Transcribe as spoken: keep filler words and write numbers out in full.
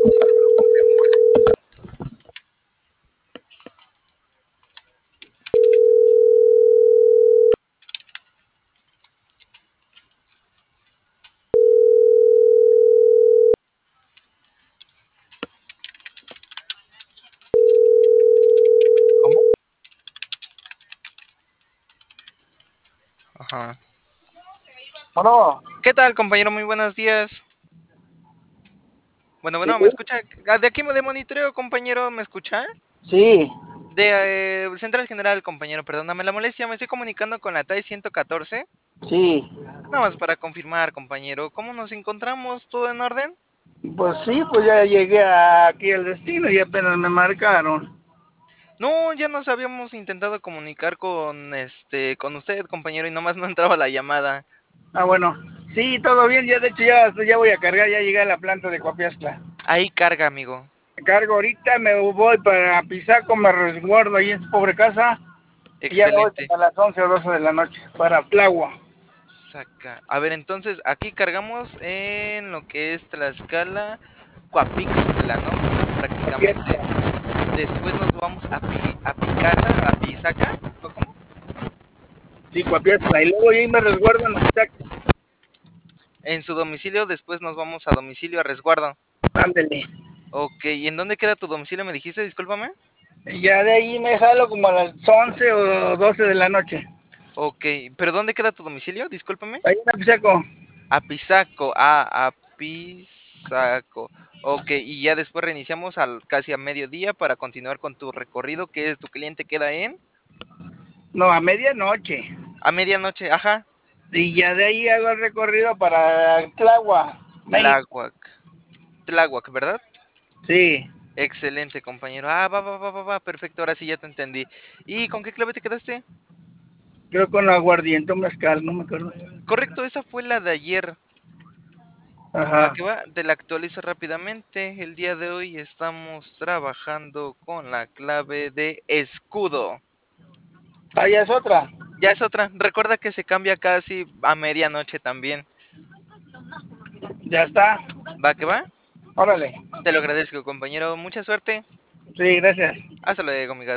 ¿Cómo? Ajá. Bueno, ¿Qué tal, compañero? Muy buenos días. Bueno, sí, bueno, ¿me escucha? Ah, de aquí de monitoreo, compañero, ¿me escucha? sí, De eh, Central General, compañero, perdóname la molestia, me estoy comunicando con la T A I ciento catorce. sí. Nada más para confirmar, compañero, ¿cómo nos encontramos? ¿Todo en orden? Pues sí, pues ya llegué aquí al destino y apenas me marcaron. No, ya nos habíamos intentado comunicar con este, con usted, compañero, y nomás no entraba la llamada. Ah, bueno, sí, todo bien. Ya de hecho ya, ya voy a cargar, ya llegué a la planta de Copiascla. Ahí carga, amigo. Cargo ahorita, me voy para Pisaco, me resguardo ahí en su pobre casa. Y ya me voy Excelente. a las once o doce de la noche para Tlagua. Saca. A ver, entonces aquí cargamos en lo que es Tlaxcala, Coapixtla, ¿no? Prácticamente. Copiascla. Después nos vamos a, Pi- a Picaza, a Pisaca, ¿o cómo? Sí, Copiascla. Y luego ahí me resguardo en Pisaco. En su domicilio, después nos vamos a domicilio a resguardo. Ándele. Ok, ¿y en dónde queda tu domicilio? ¿Me dijiste? Discúlpame. Y ya de ahí me jalo como a las once o doce de la noche. Ok, ¿pero dónde queda tu domicilio? Discúlpame. Ahí en Pisaco. Apizaco, ah, Apizaco. Ok, y ya después reiniciamos al casi a mediodía para continuar con tu recorrido, que es tu cliente queda en No, a medianoche. a medianoche, ajá, Y ya de ahí hago el recorrido para Tlagua, México. Tláhuac, Tláhuac, ¿verdad? Sí, Excelente, compañero. Ah, va, va, va, va, va, perfecto, ahora sí ya te entendí. ¿Y con qué clave te quedaste? creo con aguardiente o mezcal, no me acuerdo. Correcto, esa fue la de ayer. Va Ajá. que va, te la actualizo rápidamente. El día de hoy estamos trabajando con la clave de escudo. Ah, ya es otra. Ya es otra. Recuerda que se cambia casi a medianoche también. Ya está. Va que va. Órale. Te lo agradezco, compañero. Mucha suerte. Sí, gracias. Hasta luego, amiga.